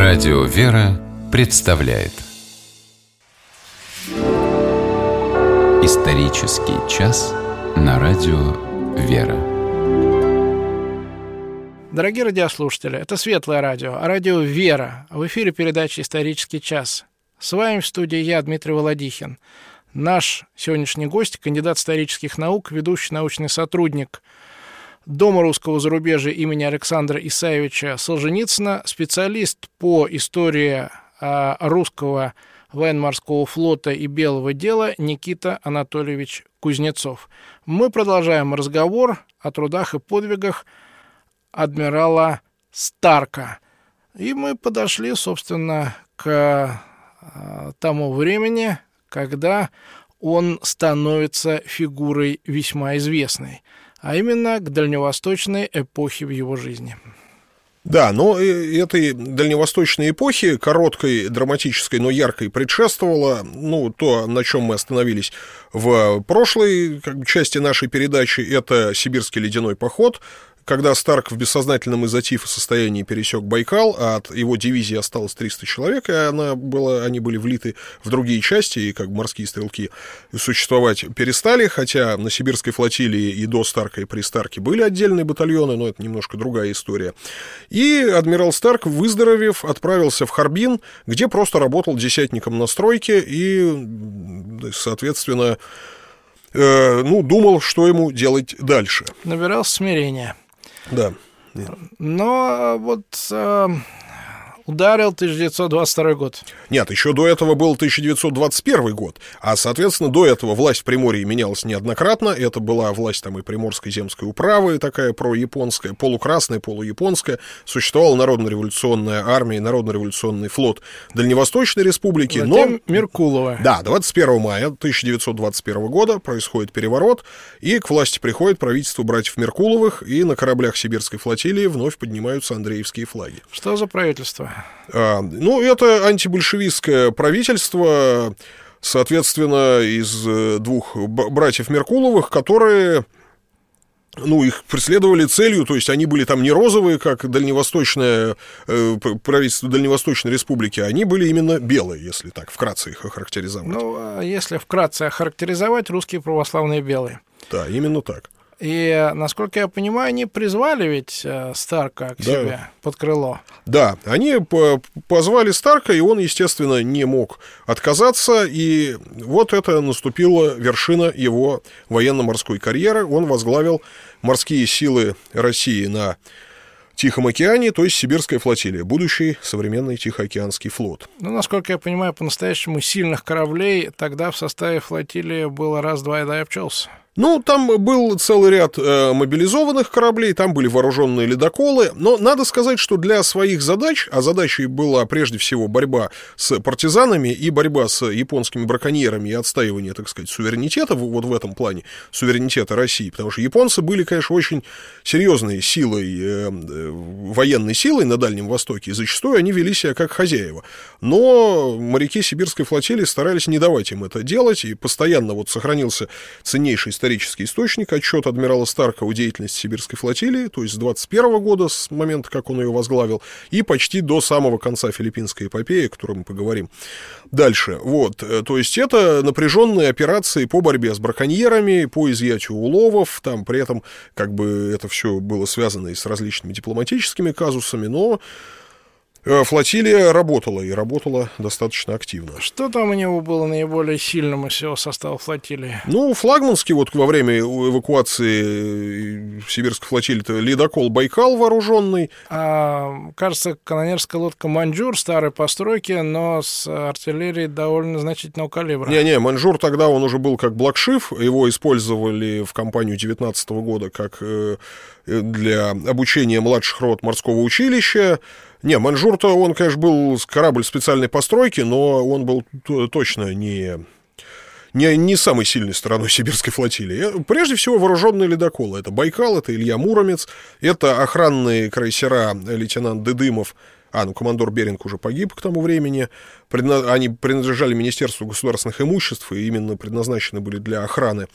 Радио «Вера» представляет исторический час на радио «Вера». Дорогие радиослушатели, это Светлое радио, радио «Вера». В эфире передача «Исторический час». С вами в студии я, Дмитрий Володихин. Наш сегодняшний гость, кандидат исторических наук, ведущий научный сотрудник Дома русского зарубежья имени Александра Исаевича Солженицына, специалист по истории русского военно-морского флота и белого дела Никита Анатольевич Кузнецов. Мы продолжаем разговор о трудах и подвигах адмирала Старка. И мы подошли, собственно, к тому времени, когда он становится фигурой весьма известной, а именно к дальневосточной эпохе в его жизни. Да, но этой дальневосточной эпохи, короткой, драматической, но яркой, предшествовало, то, на чем мы остановились в прошлой части нашей передачи, это Сибирский ледяной поход, когда Старк в бессознательном из-за тифа состоянии пересек Байкал, а от его дивизии осталось 300 человек, и они были влиты в другие части, и как морские стрелки существовать перестали, хотя на Сибирской флотилии и до Старка, и при Старке были отдельные батальоны, но это немножко другая история. И адмирал Старк, выздоровев, отправился в Харбин, где просто работал десятником на стройке и, соответственно, думал, что ему делать дальше. Набирался смирения. Да. Но ударил 1922 год. Нет, еще до этого был 1921 год, а, соответственно, до этого власть в Приморье менялась неоднократно. Это была власть там и Приморской земской управы, такая прояпонская, полукрасная, полуяпонская. Существовала Народно-революционная армия, Народно-революционный флот Дальневосточной республики. Затем Меркулова. Да, 21 мая 1921 года происходит переворот, и к власти приходит правительство братьев Меркуловых, и на кораблях Сибирской флотилии вновь поднимаются Андреевские флаги. Что за правительство? Это антибольшевистское правительство, соответственно, из двух братьев Меркуловых, которые, их преследовали целью, то есть они были там не розовые, как дальневосточное правительство Дальневосточной республики, они были именно белые, если так вкратце их охарактеризовать. Если вкратце охарактеризовать, русские православные белые. Да, именно так. И, насколько я понимаю, они призвали ведь Старка к себе под крыло. Да, они позвали Старка, и он, естественно, не мог отказаться, и вот это наступила вершина его военно-морской карьеры. Он возглавил морские силы России на Тихом океане, то есть Сибирская флотилия, будущий современный Тихоокеанский флот. Насколько я понимаю, по-настоящему сильных кораблей тогда в составе флотилии было раз-два и обчелся. Там был целый ряд мобилизованных кораблей, там были вооруженные ледоколы, но надо сказать, что для своих задач, а задачей была прежде всего борьба с партизанами и борьба с японскими браконьерами и отстаивание, так сказать, суверенитета, вот в этом плане, суверенитета России, потому что японцы были, конечно, очень серьезной силой, военной силой на Дальнем Востоке, и зачастую они вели себя как хозяева. Но моряки Сибирской флотилии старались не давать им это делать, и постоянно сохранился ценнейший исторический источник, отчет адмирала Старка о деятельности Сибирской флотилии, то есть с 21 года, с момента, как он ее возглавил, и почти до самого конца Филиппинской эпопеи, о которой мы поговорим дальше. То есть это напряженные операции по борьбе с браконьерами, по изъятию уловов, там при этом это все было связано и с различными дипломатическими казусами, но флотилия работала, и работала достаточно активно. Что там у него было наиболее сильным из всего состава флотилии? Флагманский во время эвакуации Сибирской флотилии это ледокол «Байкал» вооруженный. Кажется, канонерская лодка «Маньчжур» старой постройки, но с артиллерией довольно значительного калибра. «Маньчжур» тогда он уже был как «Блэкшиф», его использовали в кампанию 19 года как для обучения младших рот морского училища. «Маньчжур»-то он, конечно, был корабль специальной постройки, но он был точно не самой сильной стороной Сибирской флотилии. Прежде всего, вооруженные ледоколы. Это «Байкал», это «Илья Муромец», это охранные крейсера лейтенант Дедымов. Командор Беринг уже погиб к тому времени. Они принадлежали Министерству государственных имуществ и именно предназначены были для охраны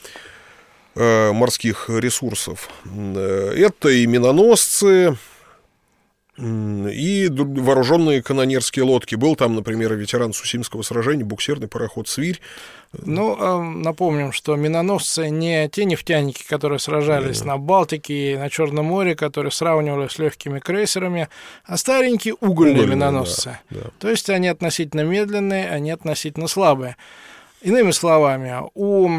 морских ресурсов. Это и миноносцы, и вооруженные канонерские лодки. Был там, например, ветеран Сусимского сражения, буксирный пароход «Свирь». Ну, напомним, что миноносцы не те нефтяники, которые сражались на Балтике и на Черном море, которые сравнивали с легкими крейсерами, а старенькие угольные миноносцы. Да. То есть они относительно медленные, они относительно слабые. Иными словами, у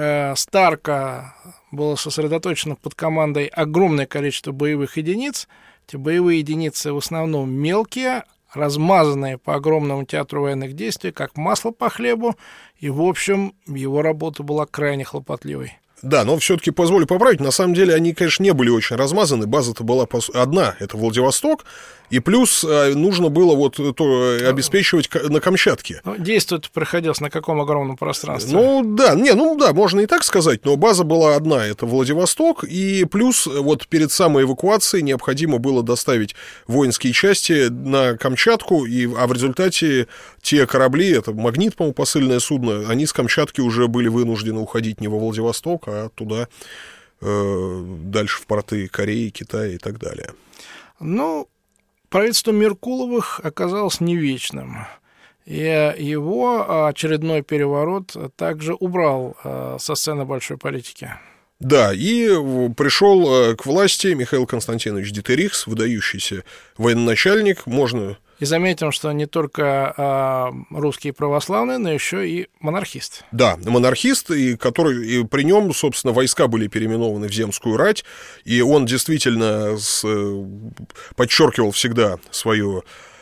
Старка было сосредоточено под командой огромное количество боевых единиц. Эти боевые единицы в основном мелкие, размазанные по огромному театру военных действий, как масло по хлебу, и, в общем, его работа была крайне хлопотливой. Да, но все-таки позволю поправить, на самом деле они, конечно, не были очень размазаны, база-то была одна, это Владивосток, и плюс нужно было вот то обеспечивать на Камчатке. Действие приходилось на каком огромном пространстве? Можно и так сказать, но база была одна, это Владивосток, и плюс вот перед самой эвакуацией необходимо было доставить воинские части на Камчатку, а в результате те корабли, это «Магнит», по-моему, посыльное судно, они с Камчатки уже были вынуждены уходить не во Владивосток, а туда, дальше в порты Кореи, Китая и так далее. Правительство Меркуловых оказалось не вечным, и его очередной переворот также убрал со сцены большой политики. Да, и пришел к власти Михаил Константинович Дитерихс, выдающийся военачальник, И заметим, что не только русские православные, но еще и монархист. Да, монархист, и при нем, собственно, войска были переименованы в земскую рать, и он действительно подчеркивал всегда свое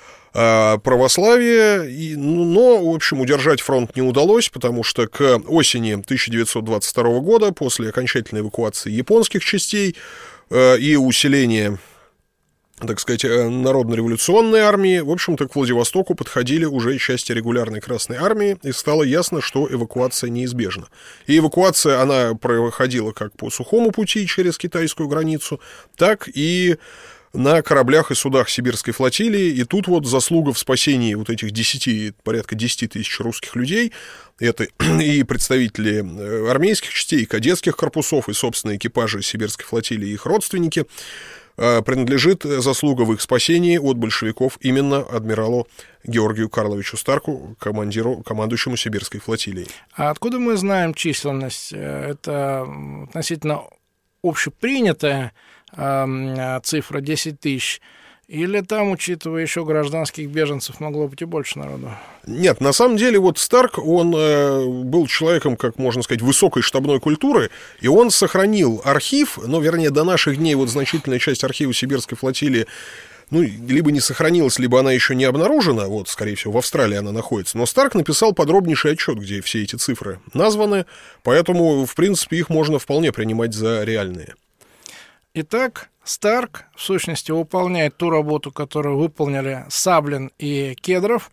православие, но, в общем, удержать фронт не удалось, потому что к осени 1922 года, после окончательной эвакуации японских частей и усиления, так сказать, народно-революционной армии, в общем-то, к Владивостоку подходили уже части регулярной Красной армии, и стало ясно, что эвакуация неизбежна. И эвакуация, она проходила как по сухому пути через китайскую границу, так и на кораблях и судах Сибирской флотилии, и тут вот заслуга в спасении вот этих порядка 10 тысяч русских людей, это и представители армейских частей, и кадетских корпусов, и, собственно, экипажи Сибирской флотилии, и их родственники, принадлежит заслуга в их спасении от большевиков именно адмиралу Георгию Карловичу Старку, командующему Сибирской флотилией. А откуда мы знаем численность? Это относительно общепринятая цифра 10 тысяч, или там, учитывая еще гражданских беженцев, могло быть и больше народу? Нет, на самом деле вот Старк, он был человеком, как можно сказать, высокой штабной культуры, и он сохранил архив, до наших дней вот значительная часть архива Сибирской флотилии либо не сохранилась, либо она еще не обнаружена, вот, скорее всего, в Австралии она находится. Но Старк написал подробнейший отчет, где все эти цифры названы, поэтому, в принципе, их можно вполне принимать за реальные. Итак, Старк, в сущности, выполняет ту работу, которую выполнили Саблин и Кедров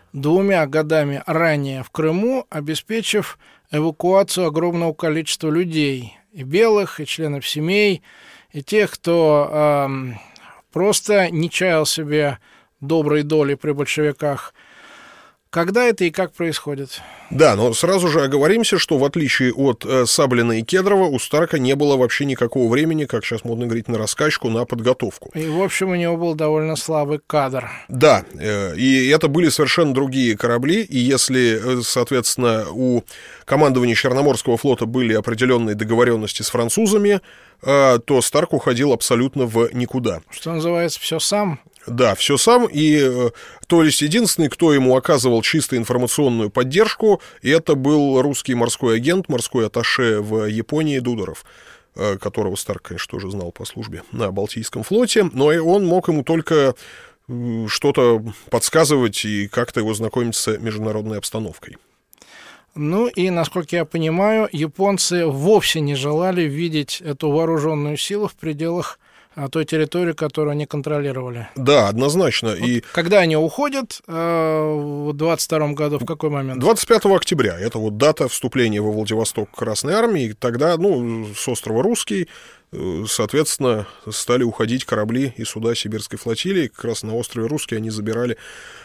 2 годами ранее в Крыму, обеспечив эвакуацию огромного количества людей, и белых, и членов семей, и тех, кто просто не чаял себе доброй доли при большевиках. Когда это и как происходит? Да, но сразу же оговоримся, что в отличие от Саблина и Кедрова, у Старка не было вообще никакого времени, как сейчас модно говорить, на раскачку, на подготовку. И, в общем, у него был довольно слабый кадр. Да, и это были совершенно другие корабли, и если, соответственно, у командования Черноморского флота были определенные договоренности с французами, то Старк уходил абсолютно в никуда. Что называется, все сам? Да, все сам, и то есть единственный, кто ему оказывал чисто информационную поддержку, это был русский морской агент, морской атташе в Японии Дударов, которого Старк, конечно, тоже знал по службе на Балтийском флоте, но и он мог ему только что-то подсказывать и как-то его знакомить с международной обстановкой. И, насколько я понимаю, японцы вовсе не желали видеть эту вооруженную силу в пределах той территории, которую они контролировали. Да, однозначно. Вот когда они уходят в 22 году, в какой момент? 25 октября. Это вот дата вступления во Владивосток Красной армии. Тогда, с острова Русский, соответственно, стали уходить корабли и суда Сибирской флотилии. Как раз на острове Русский они забирали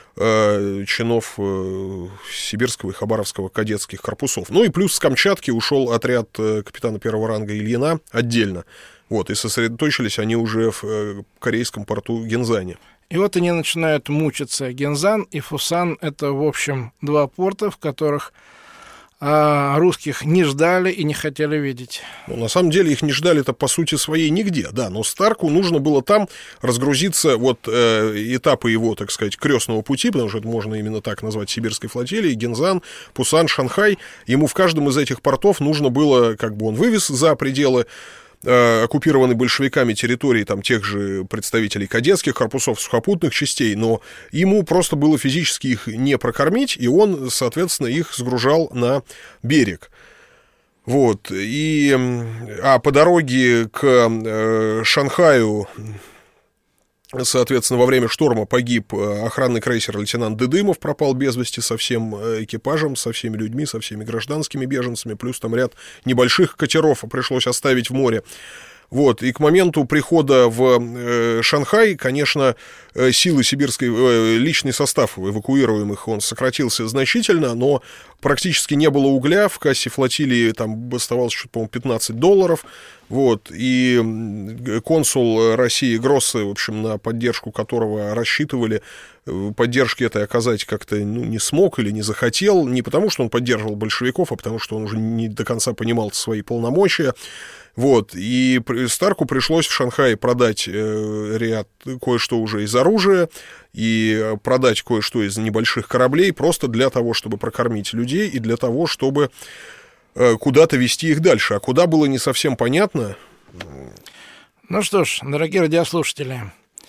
чинов Сибирского и Хабаровского кадетских корпусов. И плюс с Камчатки ушел отряд капитана первого ранга Ильина отдельно. Вот, и сосредоточились они уже в корейском порту Гинзане. И вот они начинают мучиться. Гинзан и Фусан — это, в общем, два порта, в которых русских не ждали и не хотели видеть. Ну, на самом деле их не ждали-то по сути своей нигде, да, но Старку нужно было там разгрузиться, вот этапы его, так сказать, крестного пути, потому что это можно именно так назвать, сибирской флотилии, Гинзан, Пусан, Шанхай, ему в каждом из этих портов нужно было, как бы он вывез за пределы оккупированы большевиками территории там, тех же представителей кадетских корпусов, сухопутных частей, но ему просто было физически их не прокормить, и он, соответственно, их сгружал на берег. Вот. А по дороге к Шанхаю, соответственно, во время шторма погиб охранный крейсер лейтенант Дыдымов, пропал без вести со всем экипажем, со всеми людьми, со всеми гражданскими беженцами, плюс там ряд небольших катеров пришлось оставить в море. Вот, и к моменту прихода в Шанхай, конечно, силы сибирской, личный состав эвакуируемых, он сократился значительно, но практически не было угля, в кассе флотилии там оставалось, по-моему, $15, вот, и консул России Гроссе, в общем, на поддержку которого рассчитывали, поддержки этой оказать как-то не смог или не захотел, не потому, что он поддерживал большевиков, а потому, что он уже не до конца понимал свои полномочия. Вот, и Старку пришлось в Шанхае продать кое-что уже из оружия и продать кое-что из небольших кораблей просто для того, чтобы прокормить людей и для того, чтобы куда-то везти их дальше. А куда было не совсем понятно. Ну что ж, дорогие радиослушатели,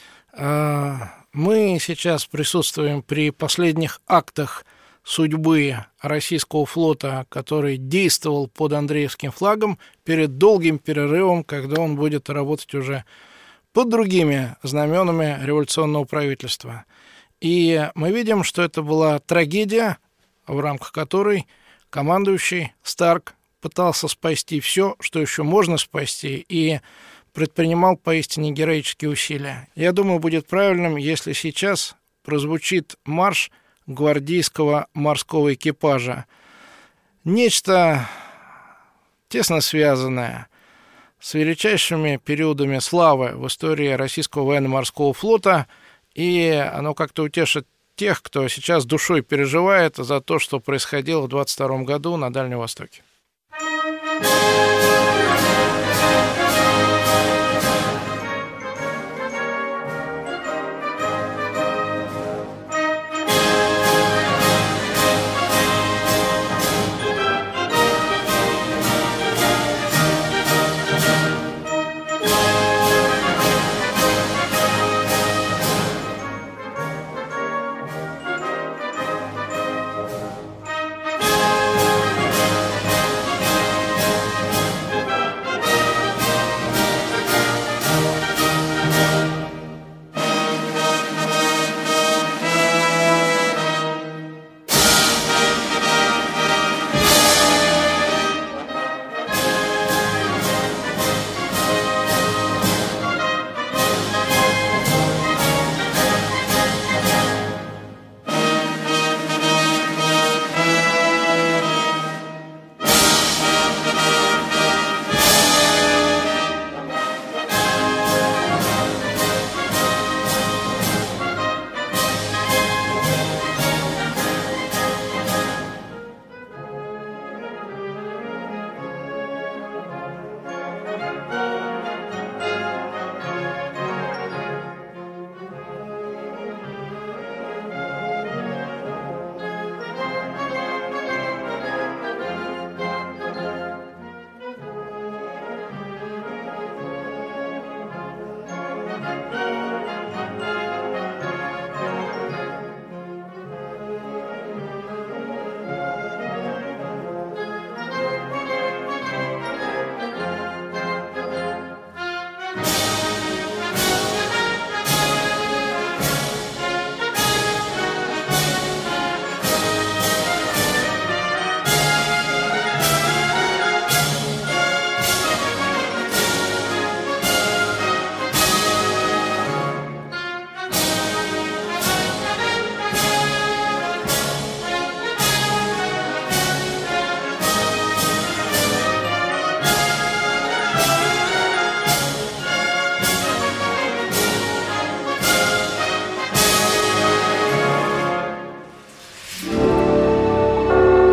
мы сейчас присутствуем при последних актах судьбы российского флота, который действовал под Андреевским флагом, перед долгим перерывом, когда он будет работать уже под другими знаменами революционного правительства. И мы видим, что это была трагедия, в рамках которой командующий Старк пытался спасти все, что еще можно спасти, и предпринимал поистине героические усилия. Я думаю, будет правильным, если сейчас прозвучит марш гвардейского морского экипажа. Нечто тесно связанное с величайшими периодами славы в истории российского военно-морского флота, и оно как-то утешит тех, кто сейчас душой переживает за то, что происходило в 22 году на Дальнем Востоке.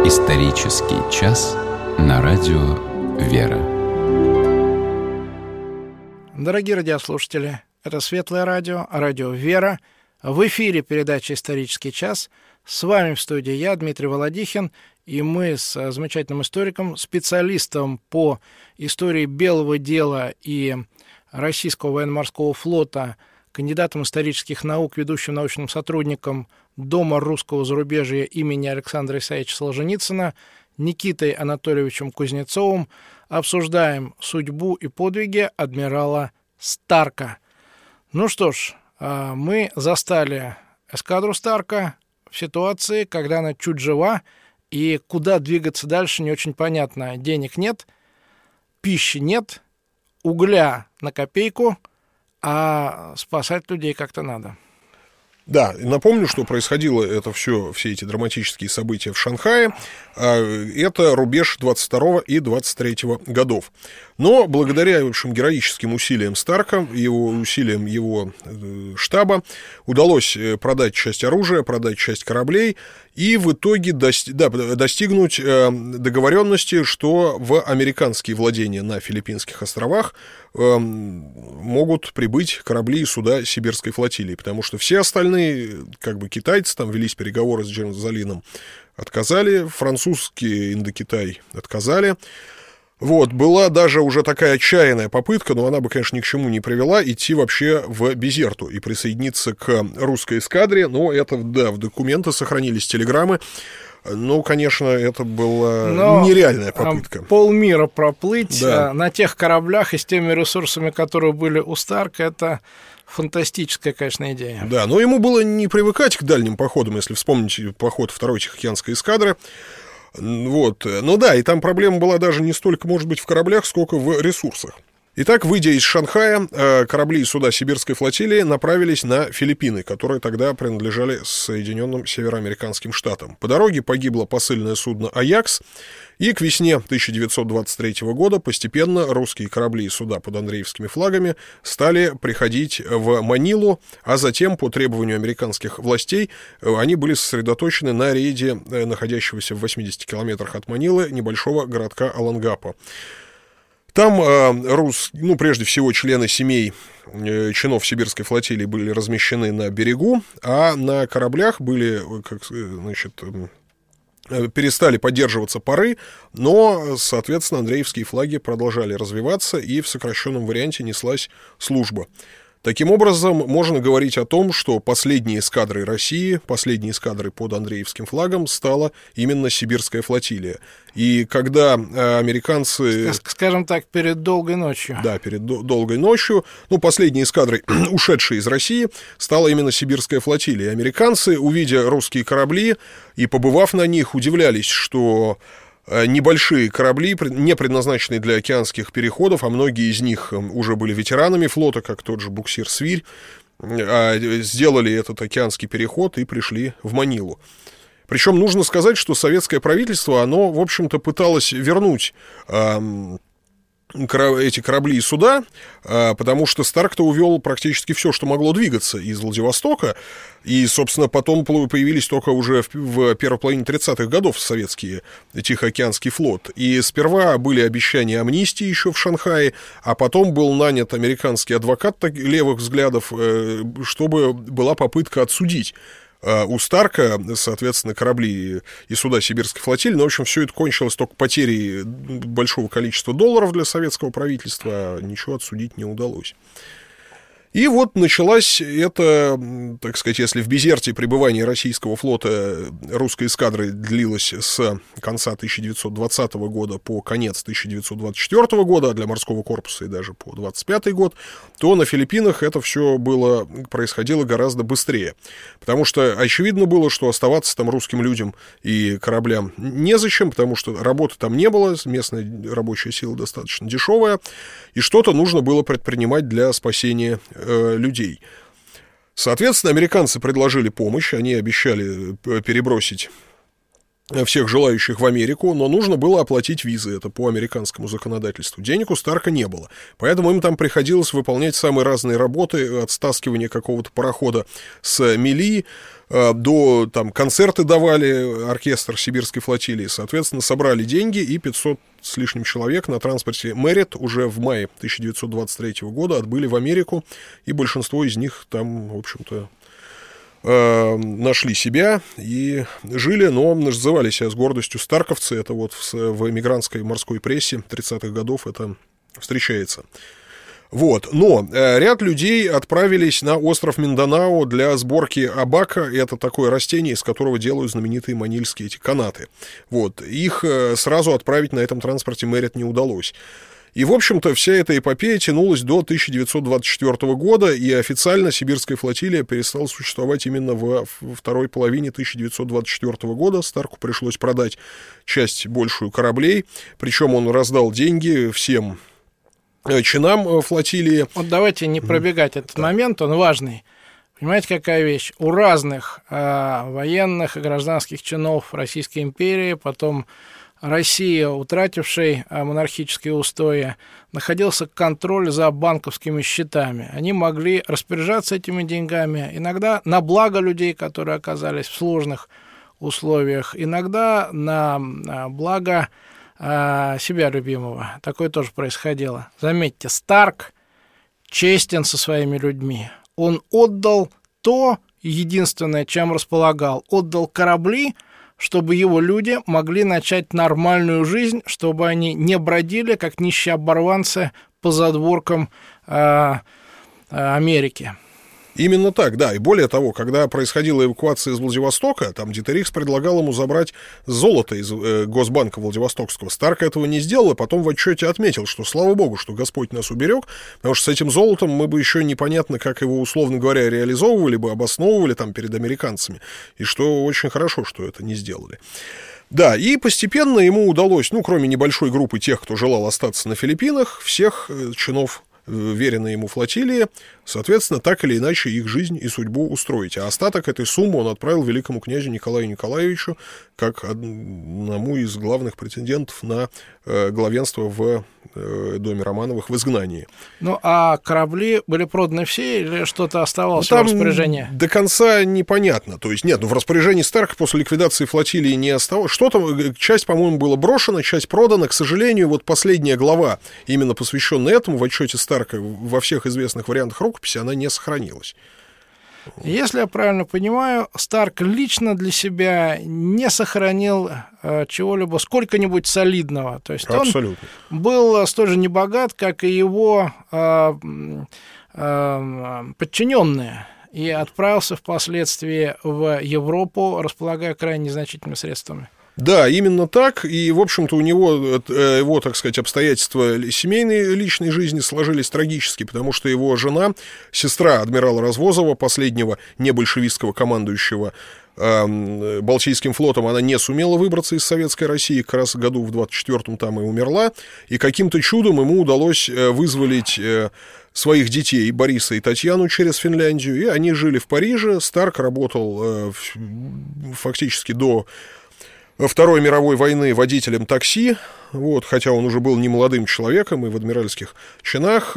Исторический час на радио «Вера». Дорогие радиослушатели, это Светлое радио, радио «Вера». В эфире передача «Исторический час». С вами в студии я, Дмитрий Володихин, и мы с замечательным историком, специалистом по истории Белого дела и Российского военно-морского флота, кандидатом исторических наук, ведущим научным сотрудником Дома русского зарубежья имени Александра Исаевича Солженицына, Никитой Анатольевичем Кузнецовым, обсуждаем судьбу и подвиги адмирала Старка. Ну что ж, мы застали эскадру Старка в ситуации, когда она чуть жива, и куда двигаться дальше не очень понятно. Денег нет, пищи нет, угля на копейку, а спасать людей как-то надо. Да, напомню, что происходило это все эти драматические события в Шанхае. Это рубеж 22 и 23 годов. Но благодаря, в общем, героическим усилиям Старка, усилиям его штаба, удалось продать часть оружия, продать часть кораблей и в итоге достигнуть договоренности, что в американские владения на Филиппинских островах могут прибыть корабли и суда Сибирской флотилии, потому что все остальные, как бы китайцы, там велись переговоры с Джеймсом Залином, отказали, французский Индокитай отказали. Вот, была даже уже такая отчаянная попытка, но она бы, конечно, ни к чему не привела, идти вообще в Бизерту и присоединиться к русской эскадре, но это, да, в документах сохранились телеграммы. Ну, конечно, это была нереальная попытка. Полмира проплыть, да, на тех кораблях и с теми ресурсами, которые были у Старка, это фантастическая, конечно, идея. Да, но ему было не привыкать к дальним походам, если вспомнить поход второй Тихоокеанской эскадры. Вот. Ну да, и там проблема была даже не столько, может быть, в кораблях, сколько в ресурсах. Итак, выйдя из Шанхая, корабли и суда Сибирской флотилии направились на Филиппины, которые тогда принадлежали Соединенным Североамериканским Штатам. По дороге погибло посыльное судно «Аякс», и к весне 1923 года постепенно русские корабли и суда под андреевскими флагами стали приходить в Манилу, а затем, по требованию американских властей, они были сосредоточены на рейде находящегося в 80 километрах от Манилы небольшого городка Олонгапо. Там прежде всего члены семей чинов Сибирской флотилии были размещены на берегу, а на кораблях были, перестали поддерживаться пары, но, соответственно, андреевские флаги продолжали развиваться, и в сокращенном варианте неслась служба. Таким образом, можно говорить о том, что последней эскадрой России, последней эскадрой под андреевским флагом стала именно Сибирская флотилия. И когда американцы... Скажем так, перед долгой ночью. Да, перед долгой ночью. Последней эскадрой, ушедшей из России, стала именно Сибирская флотилия. Американцы, увидя русские корабли и побывав на них, удивлялись, что небольшие корабли, не предназначенные для океанских переходов, а многие из них уже были ветеранами флота, как тот же буксир «Свирь», сделали этот океанский переход и пришли в Манилу. Причем нужно сказать, что советское правительство, оно, в общем-то, пыталось вернуть эти корабли и суда, потому что Старк-то увел практически все, что могло двигаться из Владивостока, и, собственно, потом появились только уже в первой половине 30-х годов советские Тихоокеанский флот. И сперва были обещания амнистии еще в Шанхае, а потом был нанят американский адвокат левых взглядов, чтобы была попытка отсудить у Старка, соответственно, корабли и суда Сибирской флотилии. Но, в общем, все это кончилось только потерей большого количества долларов для советского правительства, а ничего отсудить не удалось. И вот началась это, так сказать, если в Бизерте пребывание российского флота русской эскадры длилось с конца 1920 года по конец 1924 года, а для морского корпуса и даже по 25 год, то на Филиппинах это все происходило гораздо быстрее. Потому что очевидно было, что оставаться там русским людям и кораблям незачем, потому что работы там не было, местная рабочая сила достаточно дешевая, и что-то нужно было предпринимать для спасения людей. Соответственно, американцы предложили помощь, они обещали перебросить всех желающих в Америку, но нужно было оплатить визы, это по американскому законодательству. Денег у Старка не было, поэтому им там приходилось выполнять самые разные работы, от стаскивания какого-то парохода с мели, до там концерты давали оркестр Сибирской флотилии. Соответственно, собрали деньги, и 500 с лишним человек на транспорте Merit уже в мае 1923 года отбыли в Америку, и большинство из них там, в общем-то, нашли себя и жили, но называли себя с гордостью старковцы. Это вот в эмигрантской морской прессе 30-х годов это встречается. Вот. Но ряд людей отправились на остров Минданао для сборки абака. Это такое растение, из которого делают знаменитые манильские эти канаты. Вот. Их сразу отправить на этом транспорте Merit не удалось. И, в общем-то, вся эта эпопея тянулась до 1924 года, и официально Сибирская флотилия перестала существовать именно во второй половине 1924 года. Старку пришлось продать часть большую кораблей, причем он раздал деньги всем чинам флотилии. Вот давайте не пробегать этот момент, он важный. Понимаете, какая вещь? У разных военных и гражданских чинов Российской империи, потом Россия, утратившей монархические устои, находился контроль за банковскими счетами. Они могли распоряжаться этими деньгами, иногда на благо людей, которые оказались в сложных условиях, иногда на благо себя любимого. Такое тоже происходило. Заметьте, Старк честен со своими людьми. Он отдал то единственное, чем располагал. Отдал корабли, чтобы его люди могли начать нормальную жизнь, чтобы они не бродили, как нищие оборванцы, по задворкам Америки. Именно так, да. И более того, когда происходила эвакуация из Владивостока, там Дитерихс предлагал ему забрать золото из Госбанка Владивостокского. Старк этого не сделал, и потом в отчете отметил, что слава богу, что Господь нас уберег, потому что с этим золотом мы бы еще непонятно, как его, условно говоря, реализовывали бы, обосновывали там перед американцами, и что очень хорошо, что это не сделали. Да, и постепенно ему удалось, кроме небольшой группы тех, кто желал остаться на Филиппинах, всех чинов веренной ему флотилии, соответственно, так или иначе их жизнь и судьбу устроить. А остаток этой суммы он отправил великому князю Николаю Николаевичу как одному из главных претендентов на главенство в доме Романовых в изгнании. Ну, а корабли были проданы все или что-то оставалось в распоряжении? До конца непонятно. То есть, нет, в распоряжении Старка после ликвидации флотилии не оставалось. Что-то, часть, по-моему, была брошена, часть продана. К сожалению, вот последняя глава, именно посвященная этому, в отчете Старка во всех известных вариантах рукописи, она не сохранилась. Если я правильно понимаю, Старк лично для себя не сохранил чего-либо сколько-нибудь солидного. То есть абсолютно. Он был столь же небогат, как и его подчиненные, и отправился впоследствии в Европу, располагая крайне незначительными средствами. Да, именно так, и, в общем-то, у него, его, так сказать, обстоятельства семейной личной жизни сложились трагически, потому что его жена, сестра адмирала Развозова, последнего небольшевистского командующего Балтийским флотом, она не сумела выбраться из Советской России, как раз году в 24-м там и умерла, и каким-то чудом ему удалось вызволить своих детей, Бориса и Татьяну, через Финляндию, и они жили в Париже. Старк работал фактически до Второй мировой войны водителем такси, вот, хотя он уже был не молодым человеком и в адмиральских чинах.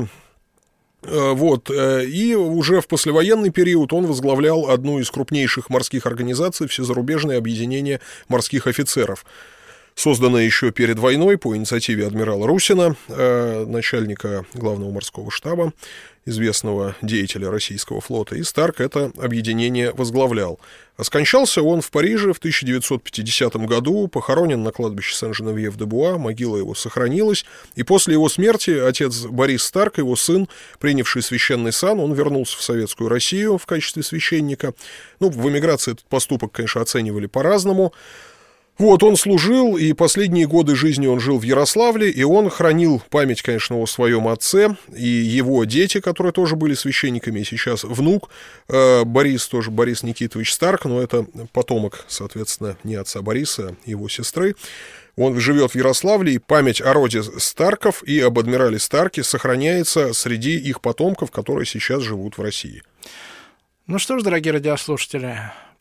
Вот, и уже в послевоенный период он возглавлял одну из крупнейших морских организаций, Всезарубежное объединение морских офицеров, созданное еще перед войной по инициативе адмирала Русина, начальника главного морского штаба, известного деятеля российского флота, и Старк это объединение возглавлял. А скончался он в Париже в 1950 году, похоронен на кладбище Сен-Женевьев-де-Буа, могила его сохранилась, и после его смерти отец Борис Старк, его сын, принявший священный сан, он вернулся в Советскую Россию в качестве священника. В эмиграции этот поступок, конечно, оценивали по-разному. Вот, он служил, и последние годы жизни он жил в Ярославле, и он хранил память, конечно, о своем отце, и его дети, которые тоже были священниками, и сейчас внук Борис, тоже Борис Никитович Старк, но это потомок, соответственно, не отца Бориса, а его сестры. Он живет в Ярославле, и память о роде Старков и об адмирале Старке сохраняется среди их потомков, которые сейчас живут в России. Ну что ж, дорогие радиослушатели,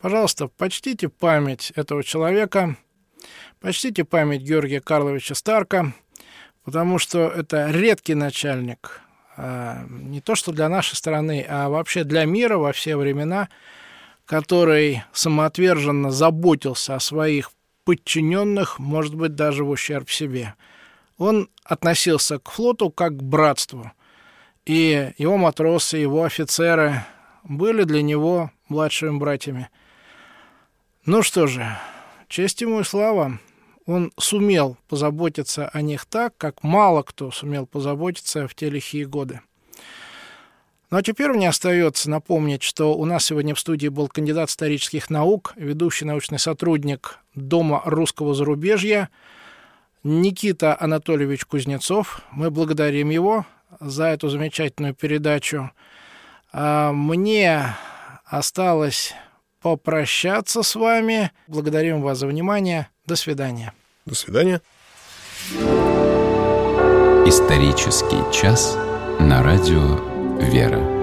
Пожалуйста, почтите память этого человека, почтите память Георгия Карловича Старка, потому что это редкий начальник, не то что для нашей страны, а вообще для мира во все времена, который самоотверженно заботился о своих подчиненных, может быть, даже в ущерб себе. Он относился к флоту как к братству, и его матросы, его офицеры были для него младшими братьями. Ну что же, честь ему и слава. Он сумел позаботиться о них так, как мало кто сумел позаботиться в те лихие годы. Ну а теперь мне остается напомнить, что у нас сегодня в студии был кандидат исторических наук, ведущий научный сотрудник Дома русского зарубежья Никита Анатольевич Кузнецов. Мы благодарим его за эту замечательную передачу. Мне осталось попрощаться с вами. Благодарим вас за внимание. До свидания. До свидания. Исторический час на радио «Вера».